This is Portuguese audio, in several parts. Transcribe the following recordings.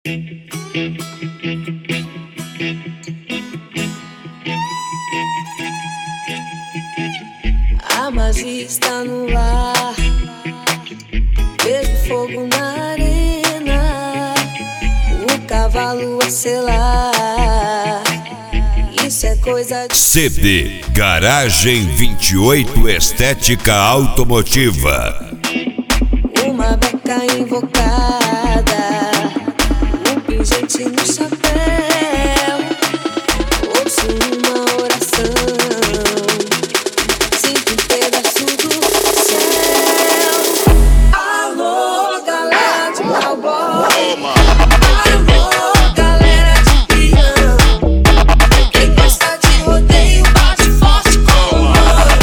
A magia está no ar, vejo fogo na arena, o cavalo a selar. Isso é coisa de CD Garagem 28 Estética Automotiva. uma beca invocada, um pingente no chapéu, ouço uma oração, sinto um pedaço do céu. Alô, galera de cowboy, alô, galera de peão, quem gosta de rodeio bate forte com o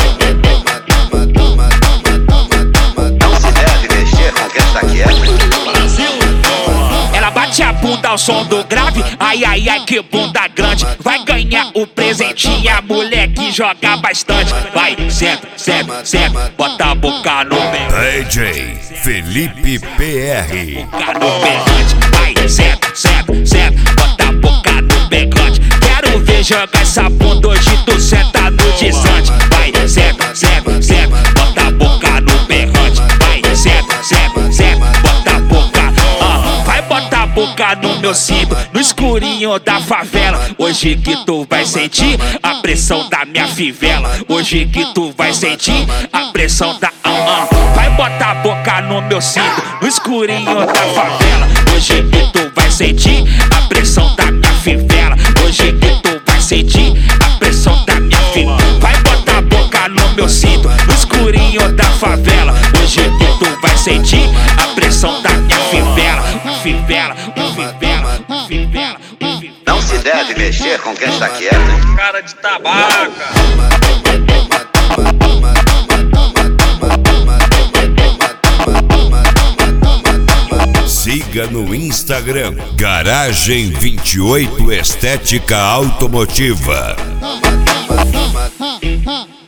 Não se deve mexer com quem está quieto. Ela bate a bunda ao som do grave, ai ai ai que bunda grande. Vai ganhar o presentinho, a mulher que joga bastante. Vai, senta, senta, senta, bota a boca no berrante. DJ Felipe PR. Boca no berrante. Vai, senta, senta, senta, bota a boca no berrante. Quero ver jogar essa bunda hoje, tu senta no desante. Vai, senta, senta, senta, bota a boca no berrante. Vai, senta, senta, senta, bota a boca. Vai botar a boca no meu cinto, no escurinho da favela. Hoje que tu vai sentir a pressão da minha fivela. Hoje que tu vai sentir a pressão da Vai botar a boca no meu cinto, no escurinho da favela. Hoje que tu vai sentir a pressão da minha fivela. Hoje que tu vai sentir a pressão da minha fivela. Vai botar a boca no meu cinto, no escurinho da favela. Hoje que tu vai sentir a pressão da minha fivela. Fivela, fivela, fivela, fivela. Não se deve mexer com quem está quieto. Cara de tabaca. Siga no Instagram Garagem 28 Estética Automotiva.